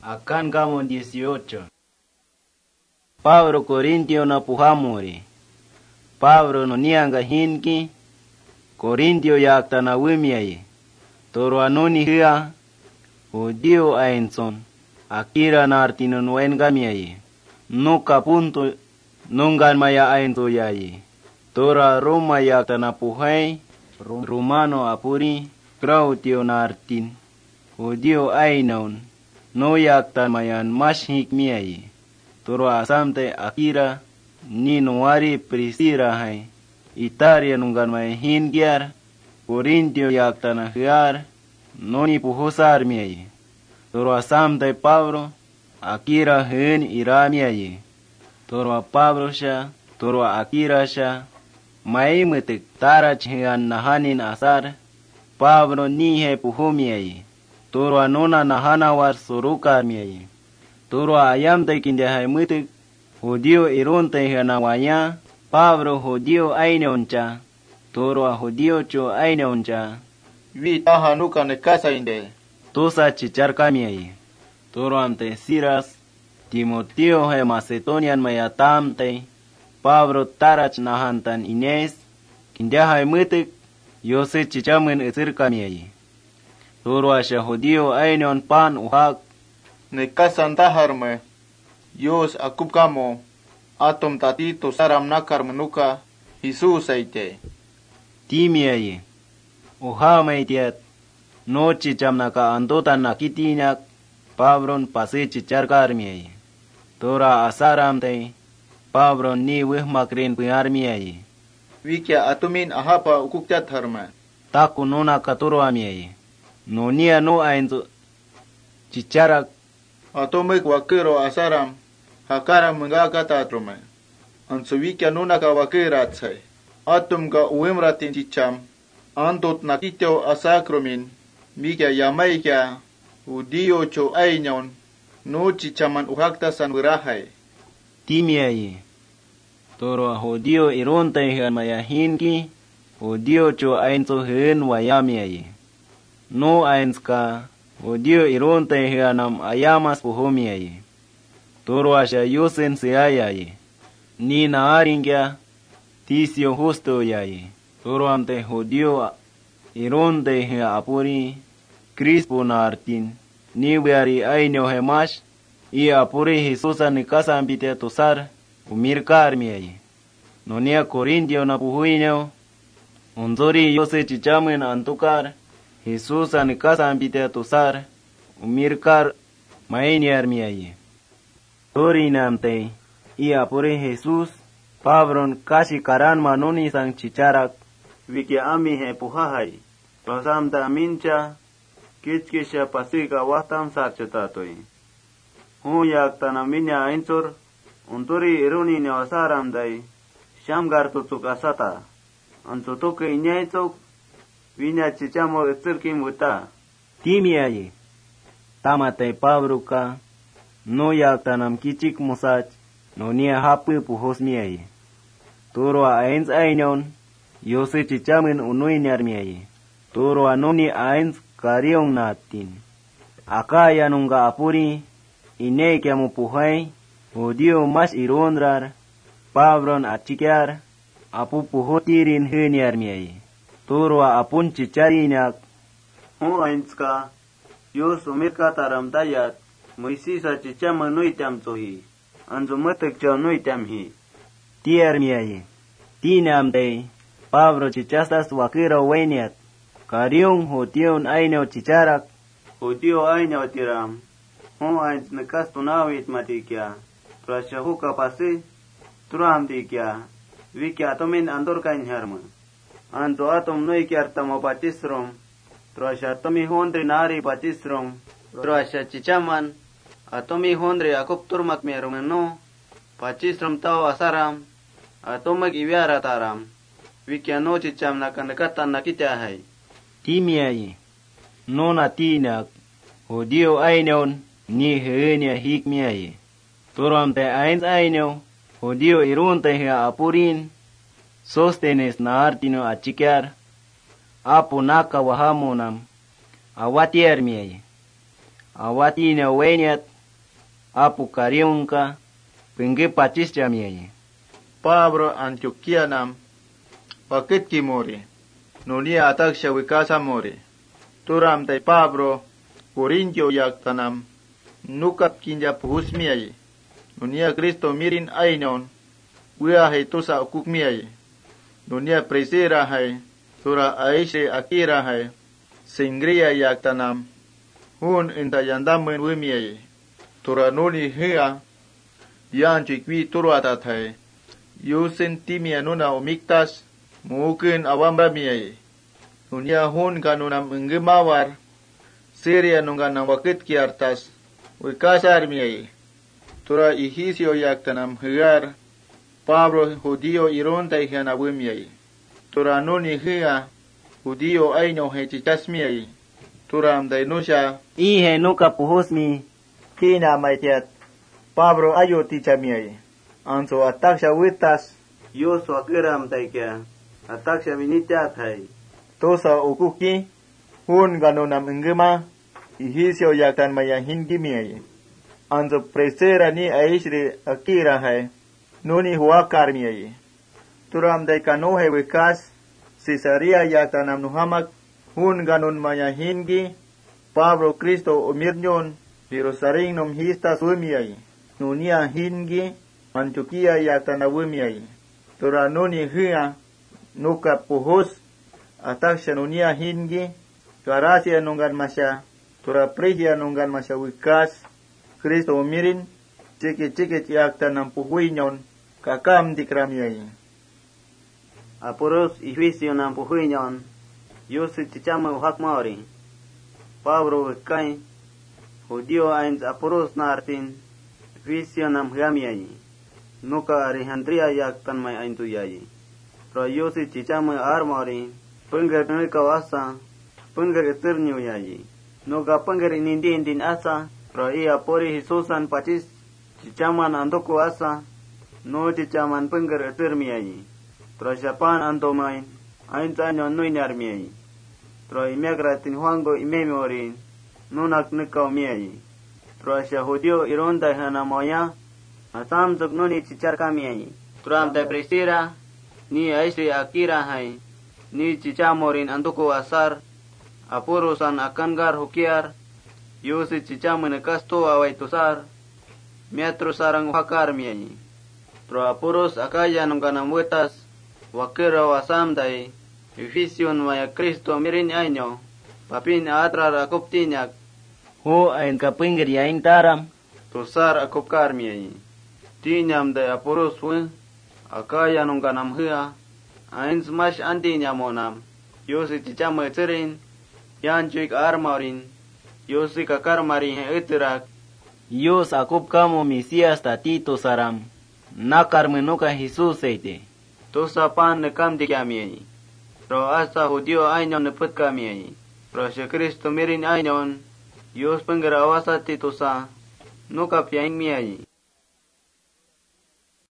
Akan Gamon 18. Pablo Corintio na puhamuri. Pablo no nianga hinki. Corintio yakta na wimiayi. Toro anoni hia. Odio ainson. Akira na artinon wengamiayi. Nuka punto nungan maya ainto yayi. Tora Roma yakta na puhai. Romano apuri. Krautio na artin. Odio ainaun. No yakta mayan mas hikmiayi. Toro asamte akira. Ni nuari prisira hai. Itaria nungan maya hingiar. Corintio yakta na hiar. Noni puhusar miayi. Toro asamte Pablo. Akira hen iramiayi. Toro Pablo sha. Toro akira sha. Mai metik tarach hian nahanin asar. Pablo nihe puhumiayi. Toro anona nahana war surukar miayi. Toro ayam te kindahai metik. Judio ironte hiana wanya. Pablo judio aineoncha. Toro judio cho aineoncha. Vitaha nuka ne casa inde. Tosa chicharka miayi. Toro ante Siras. Timoteo he Macedonian mayatamte. Pablo tarach nahantan Ines. Kindahai metik. Yose chichamen etirka miayi. Toro asha judio aineon pan uhak. Ne casa antaharme. Yos akupkamo. Atom tatito saram nakar menuka. Jesus aite. Timiayi. Uhamaitiat. No chicham naka andotan nakitinak. Pabron pase chicharkar miayi. Tora asaramte. Pabron ni wihmakrin piar miayi. Wikia atumin ahapa ukuktat harma. Taku nona katuro miayi. No nia no ainzo chicharak. Atomek wakero asaram. Hakaram mengakata atrume. Anso wikia nuna ka wakerat say. Atum ka uemratin chicham. Antot nakityo asakromin. Wikia yamaikia. Udio cho ainyon. No chichaman uhaktasan wirahay. Timiayi. Toro judio ironte hian mayahinki. Judio cho ainzo hen wayamiayi. No ainska. Judio ironte hianam ayamas puhumiayi. Toro asha yosen seayayi. Ni naaringya. Tisio justo yayi. Toro ante judio ironte hia apuri. Crispo nartin. Ni wiari ainyo hemash. I apuri Jesusa ni casa ambite tosar. Umirkar miayi. Nonia Corintio na puhuinyo. Unzori yose chichamen antukar. Jesusa ni casa ambite tosar. Umirkar mainiar miayi. Tori namte. I apuri Jesus. Pabron kashi karan manoni sang chicharak. Wiki ami he puhahai. Pasamta mincha. Kichkisha pasika watam sarchatatoi. Yak tanaminya ainsur. Unturi iruni ne wasaram dai. Shamgar tutuk asata. Antutuke inyaituk. Vinya chichamo etzirki muta. Timiayi. Tamate Pabruka. No yak tanam kichik musach. No nia hapu puhosmiayi. Toro ains ainon. Yose chichamen unuinyarmiayi. Toro anoni ains kariong natin. Akaya nunga apuri. Ineikia mupuhai. Odio mas irondrar. Pabron achikyar. Apu puhotirin heniarmiayi. Toro apun chicharinak. Ainska. Yos umirka taramdayat. Moisisa chichama nuitam sohi. Anzo matek cha nuitam hi. Tiarmiayi. Tinamde. Pablo chichastas wakira wainiat. Kariong hotion aineo chicharak. Hotio aineo tiram. Ains nekas tunawit matikya. Trashahuka pasi. Turam tikya. Wiki atomin andor kain herma. Anto atom noikyar tamo patisrom. Trasha atomi hondri nari patisrom. Trasha chichaman. Atomi hondri akup turmak merumeno. Patisrom tao asaram. Atomak iwiara taram. Wiki ano chicham nakanekatan nakitahai. Timiayi. Nona tinak. Odio aineon. Ni heenia hikmiayi. Turamte ains aineo. Odio irunte hea apurin. Sostenes na artino achikyar. Apu naka wahamunam. Awatier miayi. Awatine weniat. apu kariunka, pingi pachischa miayi. Pablo Antioquia nam, wakit kimori, nunia ataksha wikasa mori. Turam tay Pablo, Corintio yaktanam, nukap kinja puhus miayi. Nunia Kristo mirin ainon, wia hai tusa ukuk miayi. Nunia presira hai, tura aishe akira hai, singria yaktanam, hun intayandamen wimiayi. Tura nuni hia, yan chikwi turuatat hai, yusin timia nuna umiktas, mukin awamba miayi. Nunia hun kanunam ingimawar, Syria nunganam wakit kiartas, wikasar miayi. Tura ihisio yaktanam higar, Pablo judío ironta hijana wimiayi. Tura nuni hia, judío aino hechichas miayi. Tura amdainusha, Ihe nuka puhusmi. kina maitiat, Pablo ayo ticha miayi. Anso ataksha witas, Yosu akiram taikya. Ataksha vinitiat hai. tosa ukuki, hun ganunam ingima, ihisio yaktan mayahin gimiayi. Anso presera ni aishri akira hai, nuni huakar miayi. Turam day kanohe wikas, Caesarea yaktanam nuhamak, hun ganun mayahingi, Pablo Kristo umirnyon, Jerusalem nom hista sumiayi. Nunia hingi, Antioquia yaktanawimiayi. Tura nuni hia, nuka puhus, ataksha nunia hingi, Garacia nungan masya, tura Phrygia nungan masya wikas, Kristo umirin, cikit-cikit yaktanam puhuinyon, kakam dikramiayi. Apuros ihuisio nam puhuinyon. Yosu chichama uhak maori. Pablo wikai. Judío ains apuros nartin. Ihuisio nam hamiayi. Nuka Alejandria yaktan may aintu yayi. Pro yosi chichama armori. Pengger nuika wasa. Pengger etirnyo yayi. Nuka pengger inindin asa. Pro iya pori Jesusan pacis. Chichaman antuku asa. No chichaman pengger etirmi yayi. Tro Japan antomain, ain tanyo nuinar miai. Tro imiagratin huango imemori, nunak nikau miai. Tro asya Judío ironda hana moya, asam tuk nuni chichar kamiai. Tro amta presira, ni aisri akira hai, ni chichamorin antuku asar, apurusan akangar hukiar, yusi chichamen kasto awai tusar, miatru sarang hakar miai. Tro apurus akaya nungkanam wetas, wakira wasamdai, ifision maya Kristo mirin aino, papin atrar akuptinyak, ho ain kapingir yain taram, tusar akupkar miyai. Tinyam day apurus wen, akaya nungkanam hia, ain smash antinyamonam, yosi chichama tsirin, yanchuik armarin, yosi kakarmarin itirak, yos akupkamo misias tatito saram, nakar menuka Jesus eite. Tosa pan nekam di kamiai. Pro asa Judío ainon neput kamiai. Pro si Kristo mirin ainon. Yos penggera awasati tosa. Nuka piaing miai.